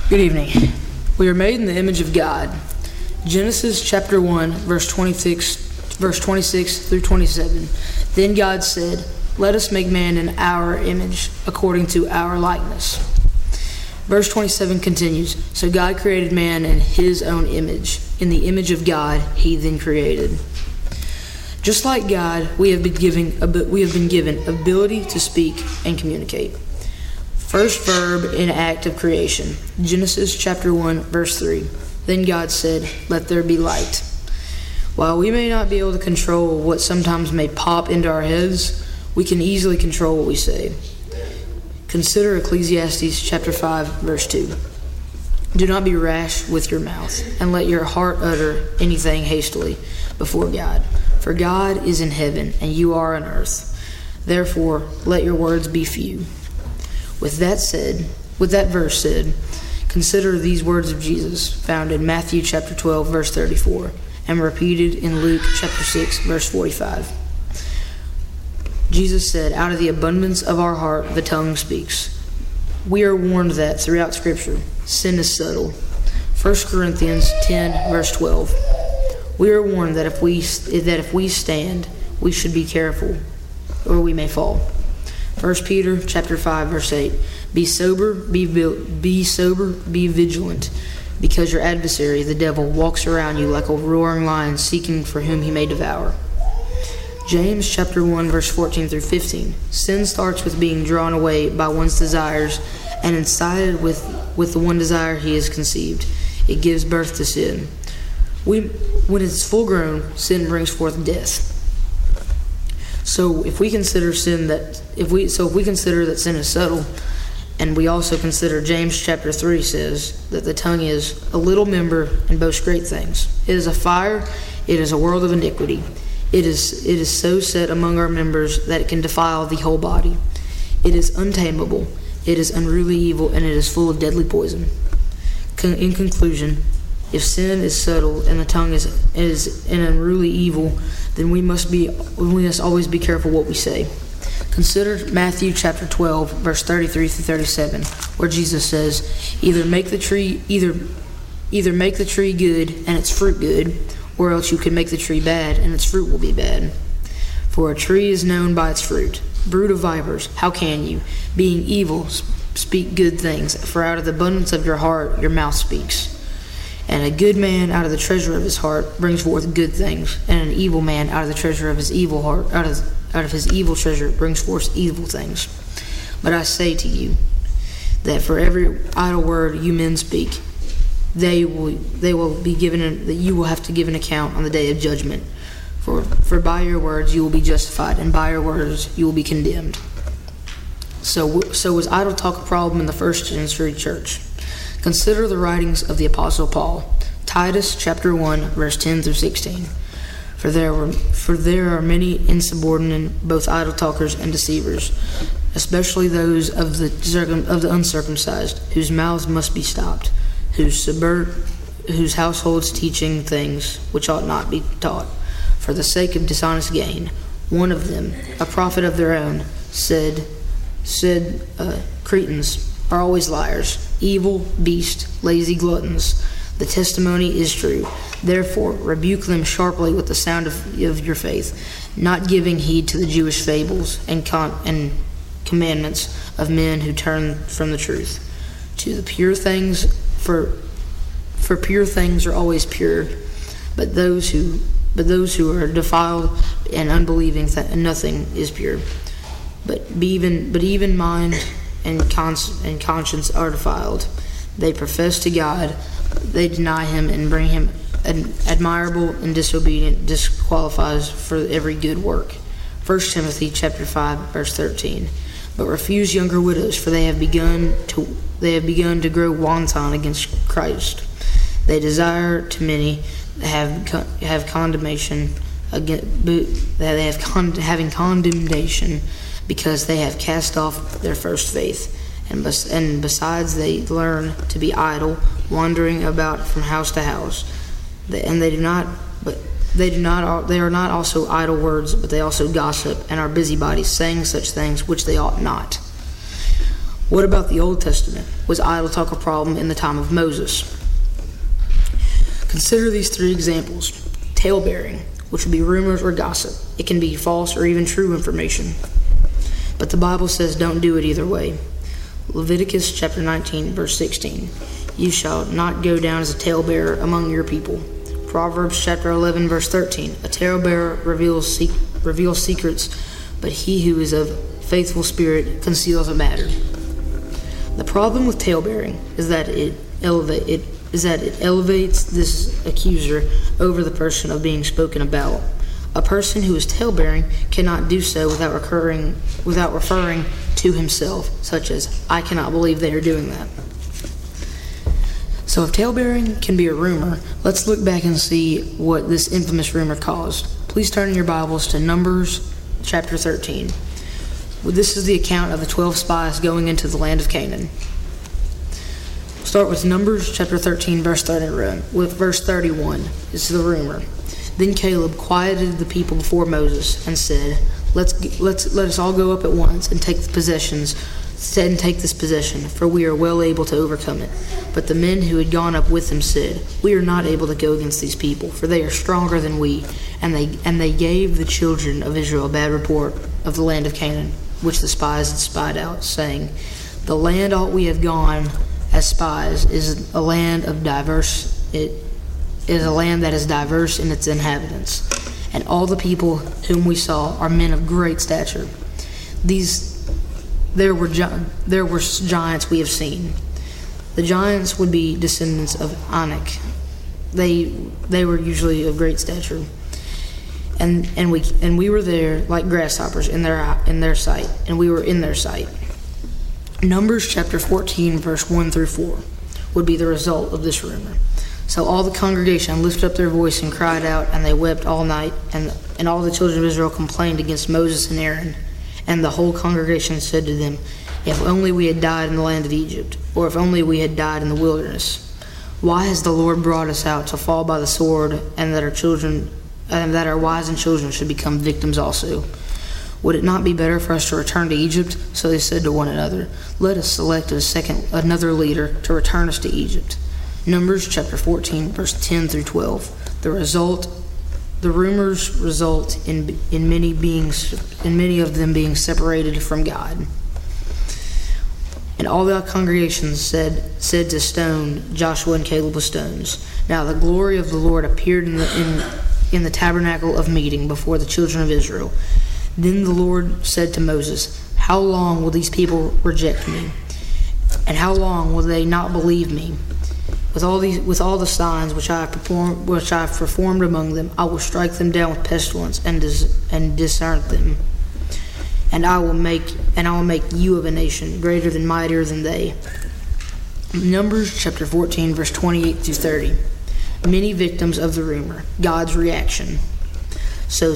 Good evening. We are made in the image of God. Genesis chapter 1, verse 26 through 27. Then God said, "Let us make man in our image, according to our likeness." Verse 27 continues, "So God created man in his own image. In the image of God, he then created." Just like God, we have been given ability to speak and communicate. First verb in act of creation. Genesis chapter 1, verse 3. Then God said, "Let there be light." While we may not be able to control what sometimes may pop into our heads, we can easily control what we say. Consider Ecclesiastes chapter 5, verse 2. "Do not be rash with your mouth, and let your heart utter anything hastily before God. For God is in heaven, and you are on earth. Therefore, let your words be few." With that verse said, consider these words of Jesus found in Matthew chapter 12, verse 34, and repeated in Luke chapter 6, verse 45. Jesus said, "Out of the abundance of our heart, the tongue speaks." We are warned that throughout Scripture, sin is subtle. 1 Corinthians 10, verse 12. We are warned that if we stand, we should be careful, or we may fall. 1 Peter chapter 5, verse 8. Be sober, be vigilant, because your adversary, the devil, walks around you like a roaring lion, seeking for whom he may devour. James chapter 1, verse 14 through 15. Sin starts with being drawn away by one's desires, and incited with the one desire he has conceived. It gives birth to sin. When it's full grown, sin brings forth death. So if we consider that sin is subtle, and we also consider James chapter 3 says that the tongue is a little member and boasts great things. It is a fire, it is a world of iniquity. It is so set among our members that it can defile the whole body. It is untamable, it is unruly evil, and it is full of deadly poison. In conclusion, if sin is subtle and the tongue is an unruly evil, then we must always be careful what we say. Consider Matthew chapter 12, verse 33 through 37, where Jesus says, either make the tree good and its fruit good, or else you can make the tree bad and its fruit will be bad. For a tree is known by its fruit. Brood of vipers, how can you, being evil, speak good things? For out of the abundance of your heart your mouth speaks. And a good man out of the treasure of his heart brings forth good things, and an evil man out of the treasure of his evil heart, out of his evil treasure brings forth evil things. But I say to you that for every idle word you men speak, they will be given that you will have to give an account on the day of judgment. For by your words you will be justified, and by your words you will be condemned. So was idle talk a problem in the first century church? Consider the writings of the Apostle Paul. Titus chapter 1, verse 10 through 16. For there are many insubordinate, both idle talkers and deceivers, especially those of the uncircumcised, whose mouths must be stopped, whose households teaching things which ought not be taught, for the sake of dishonest gain. One of them, a prophet of their own, said, Cretans are always liars, evil, beasts, lazy gluttons. The testimony is true. Therefore, rebuke them sharply with the sound of your faith, not giving heed to the Jewish fables and commandments of men who turn from the truth. To the pure things, for pure things are always pure, but those who are defiled and unbelieving, nothing is pure. But even mind and conscience are defiled. They profess to God, they deny him, and bring him admirable and disobedient disqualifies for every good work. 1 Timothy chapter 5, verse 13. But refuse younger widows, for they have begun to grow wanton against Christ. They desire to many have condemnation having condemnation, because they have cast off their first faith, and besides they learn to be idle, wandering about from house to house. They are not also idle words, but they also gossip and are busybodies, saying such things which they ought not. What about the Old Testament? Was idle talk a problem in the time of Moses? Consider these three examples. Talebearing, which would be rumors or gossip. It can be false or even true information. But the Bible says don't do it either way. Leviticus chapter 19, verse 16. You shall not go down as a talebearer among your people. Proverbs chapter 11, verse 13. A talebearer reveals secrets, but he who is of faithful spirit conceals a matter. The problem with talebearing is that it elevates this accuser over the person of being spoken about. A person who is talebearing cannot do so without referring to himself, such as, I cannot believe they are doing that. So if talebearing can be a rumor, let's look back and see what this infamous rumor caused. Please turn in your Bibles to Numbers chapter 13. This is the account of the 12 spies going into the land of Canaan. Start with Numbers chapter 13, verse 31. With verse 31 is the rumor. Then Caleb quieted the people before Moses and said, Let us all go up at once and take this possession, for we are well able to overcome it. But the men who had gone up with him said, We are not able to go against these people, for they are stronger than we. And they gave the children of Israel a bad report of the land of Canaan, which the spies had spied out, saying, The land all we have gone as spies is a land of diverse. It is a land that is diverse in its inhabitants, and all the people whom we saw are men of great stature. There were giants we have seen. The giants would be descendants of Anak. They were usually of great stature, and we were there like grasshoppers in their sight, and we were in their sight. Numbers chapter 14, verse 1 through 4 would be the result of this rumor. So all the congregation lifted up their voice and cried out, and they wept all night, and all the children of Israel complained against Moses and Aaron. And the whole congregation said to them, If only we had died in the land of Egypt, or if only we had died in the wilderness. Why has the Lord brought us out to fall by the sword, and that our wives and children should become victims also? Would it not be better for us to return to Egypt? So they said to one another, Let us select another leader to return us to Egypt. Numbers chapter 14, verse 10 through 12. The rumors result in many of them being separated from God. And all the congregation said to stone Joshua and Caleb with stones. Now the glory of the Lord appeared in the tabernacle of meeting before the children of Israel. Then the Lord said to Moses, How long will these people reject me? And how long will they not believe me? With all the signs which I have performed among them, I will strike them down with pestilence and discern them. And I will make you of a nation greater than mightier than they. Numbers chapter 14, verse 28 through 30. Many victims of the rumor. God's reaction. So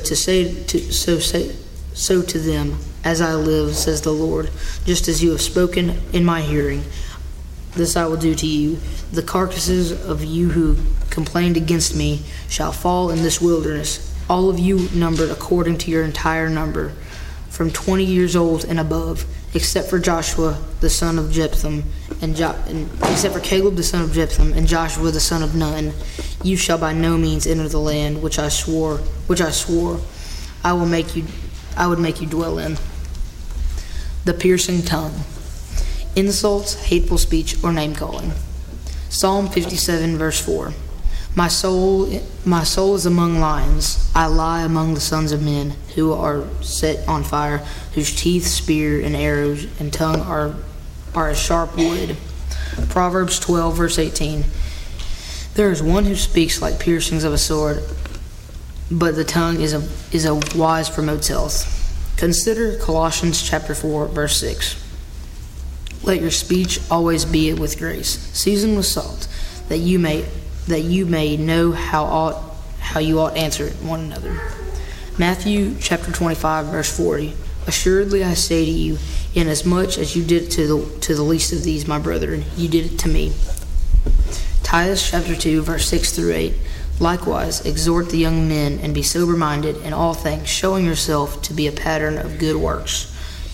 to them, as I live, says the Lord, just as you have spoken in my hearing, this I will do to you. The carcasses of you who complained against me shall fall in this wilderness, all of you numbered according to your entire number, from 20 years old and above, except for Joshua the son of Jephthah, except for Caleb the son of Jephthah and Joshua the son of Nun. You shall by no means enter the land which I swore I would make you dwell in. The piercing tongue. Insults, hateful speech, or name-calling. Psalm 57, verse 4. My soul is among lions. I lie among the sons of men who are set on fire, whose teeth, spear, and arrows, and tongue are as sharp wood. Proverbs 12, verse 18. There is one who speaks like piercings of a sword, but the tongue is a wise promotes health. Consider Colossians chapter 4, verse 6. Let your speech always be with grace, seasoned with salt, that you may know how you ought answer one another. Matthew chapter 25, verse 40. Assuredly I say to you, inasmuch as you did it to the least of these my brethren, you did it to me. Titus chapter 2, verse 6 through 8. Likewise, exhort the young men, and be sober-minded in all things, showing yourself to be a pattern of good works.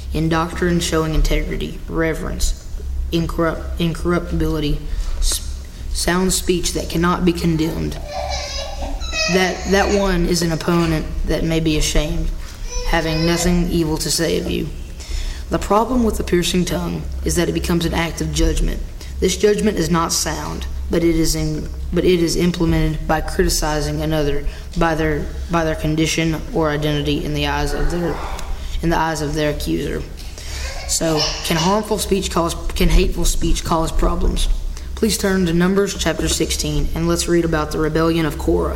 in doctrine showing integrity, reverence, incorruptibility, sound speech that cannot be condemned. That one is an opponent that may be ashamed, having nothing evil to say of you. The problem with the piercing tongue is that it becomes an act of judgment. This judgment is not sound, but it is implemented by criticizing another by their condition or identity in the eyes of their accuser. So, can hateful speech cause problems? Please turn to Numbers chapter 16 and let's read about the rebellion of Korah.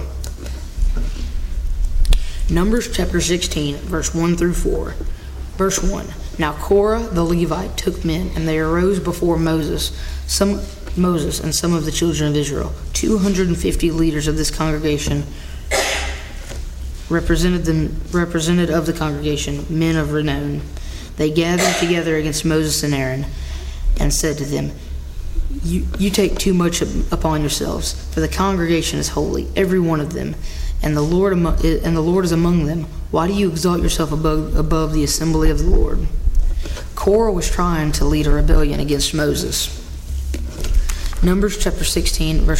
Numbers chapter 16, verse 1 through 4. Verse 1. Now Korah the Levite took men, and they arose before Moses and some of the children of Israel. 250 leaders of this congregation, represented of the congregation, men of renown. They gathered together against Moses and Aaron, and said to them, You take too much upon yourselves, for the congregation is holy, every one of them, and the Lord is among them. Why do you exalt yourself above the assembly of the Lord? Korah was trying to lead a rebellion against Moses. Numbers chapter 16, verse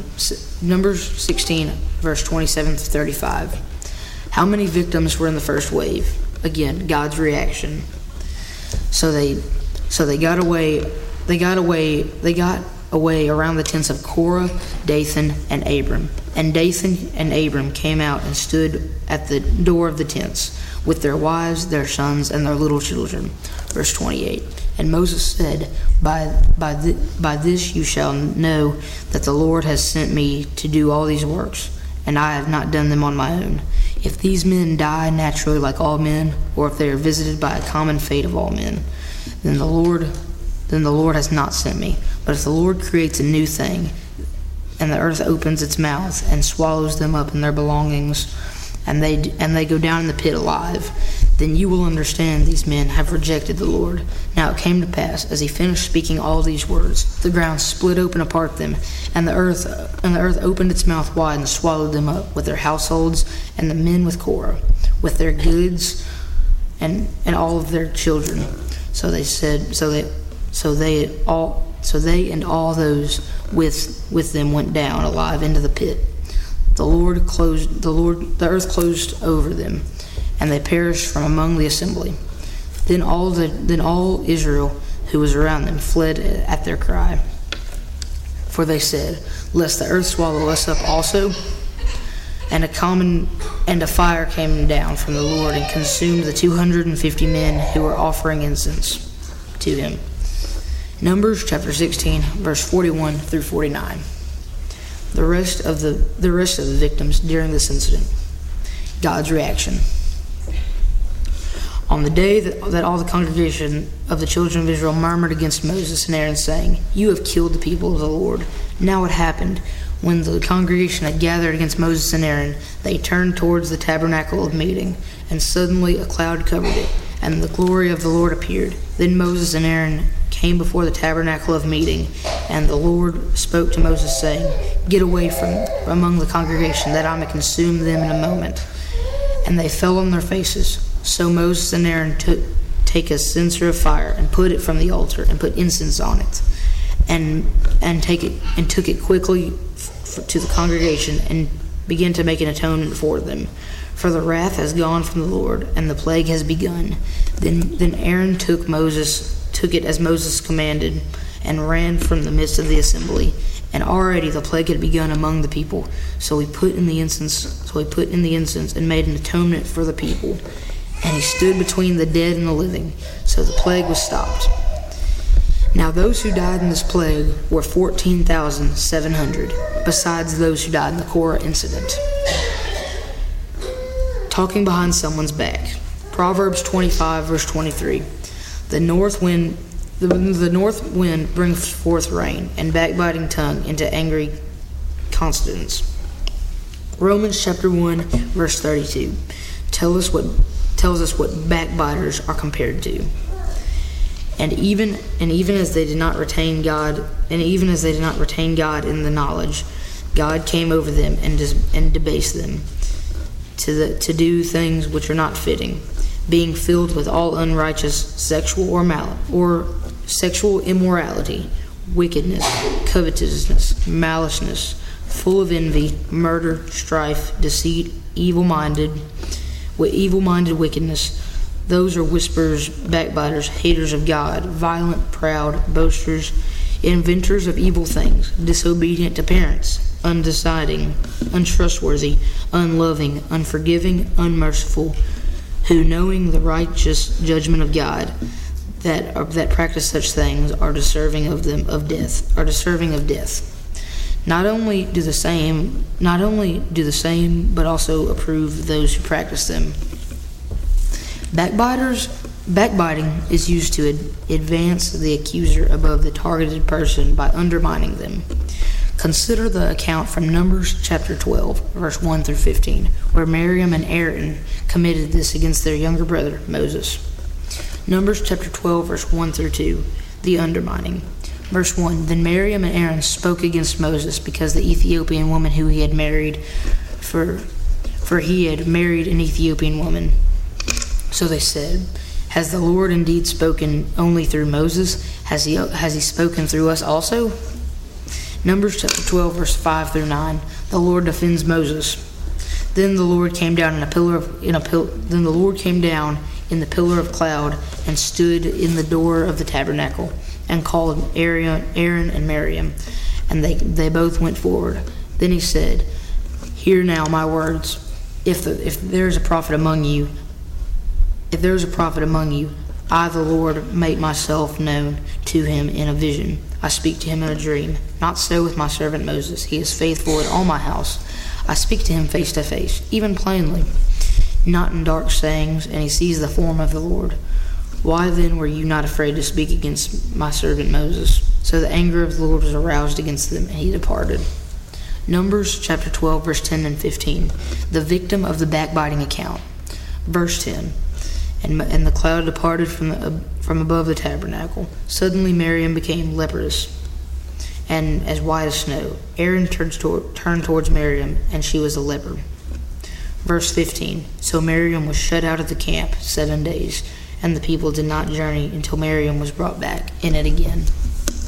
27 to 35. How many victims were in the first wave? Again, God's reaction. So they got away around the tents of Korah, Dathan, and Abram. And Dathan and Abram came out and stood at the door of the tents, with their wives, their sons, and their little children. Verse 28. And Moses said, By this you shall know that the Lord has sent me to do all these works, and I have not done them on my own. If these men die naturally like all men, or if they are visited by a common fate of all men, then the Lord has not sent me. But if the Lord creates a new thing, and the earth opens its mouth and swallows them up in their belongings, and they go down in the pit alive, then you will understand these men have rejected the Lord. Now it came to pass, as he finished speaking all these words, the ground split open apart them, and the earth opened its mouth wide and swallowed them up, with their households, and the men with Korah, with their goods, and all of their children. So they and all those with them went down alive into the pit. The earth closed over them, and they perished from among the assembly. Then all Israel who was around them fled at their cry. For they said, Lest the earth swallow us up also. And a fire came down from the Lord and consumed the 250 men who were offering incense to him. Numbers chapter 16, verse 41 through 49. The rest of the victims during this incident. God's reaction. On the day that all the congregation of the children of Israel murmured against Moses and Aaron, saying, You have killed the people of the Lord. Now it happened, when the congregation had gathered against Moses and Aaron, they turned towards the tabernacle of meeting, and suddenly a cloud covered it, and the glory of the Lord appeared. Then Moses and Aaron came before the tabernacle of meeting, and the Lord spoke to Moses, saying, Get away from among the congregation, that I may consume them in a moment. And they fell on their faces. So Moses and Aaron take a censer of fire and put it from the altar and put incense on it, and took it quickly to the congregation and began to make an atonement for them. For the wrath has gone from the Lord, and the plague has begun. Then Aaron took it as Moses commanded, and ran from the midst of the assembly. And already the plague had begun among the people. So he put in the incense and made an atonement for the people. And he stood between the dead and the living. So the plague was stopped. Now those who died in this plague were 14,700, besides those who died in the Korah incident. Talking behind someone's back. Proverbs 25, verse 23. The north wind brings forth rain, and backbiting tongue into angry consonants. Romans chapter 1, verse 32 tells us what backbiters are compared to. And even as they did not retain God, in the knowledge, God came over them and debased them to do things which are not fitting, being filled with all unrighteous sexual sexual immorality, wickedness, covetousness, maliceness, full of envy, murder, strife, deceit, evil-minded wickedness. Those are whisperers, backbiters, haters of God, violent, proud, boasters, inventors of evil things, disobedient to parents, undeciding, untrustworthy, unloving, unforgiving, unmerciful, who, knowing the righteous judgment of God, that practice such things, are deserving of death. Not only do the same, but also approve those who practice them. Backbiting is used to advance the accuser above the targeted person by undermining them. Consider the account from Numbers chapter 12, verse 1 through 15, where Miriam and Aaron committed this against their younger brother, Moses. Numbers chapter 12, verse 1 through 2, the undermining. Verse 1, Then Miriam and Aaron spoke against Moses because the Ethiopian woman who he had married, for he had married an Ethiopian woman. So they said, Has the Lord indeed spoken only through Moses? Has he spoken through us also? Numbers chapter 12, verse 5 through 9. The Lord defends Moses. Then the Lord came down in the pillar of cloud and stood in the door of the tabernacle and called Aaron and Miriam, and they both went forward. Then he said, Hear now my words. If there is a prophet among you, I, the Lord, make myself known to him in a vision. I speak to him in a dream. Not so with my servant Moses. He is faithful in all my house. I speak to him face to face, even plainly, not in dark sayings, and he sees the form of the Lord. Why then were you not afraid to speak against my servant Moses? So the anger of the Lord was aroused against them, and he departed. Numbers chapter 12, verse 10 and 15. The victim of the backbiting account. Verse 10. And the cloud departed from above the tabernacle. Suddenly Miriam became leprous, and as white as snow. Aaron turned towards Miriam, and she was a leper. Verse 15. So Miriam was shut out of the camp 7 days, and the people did not journey until Miriam was brought back in it again.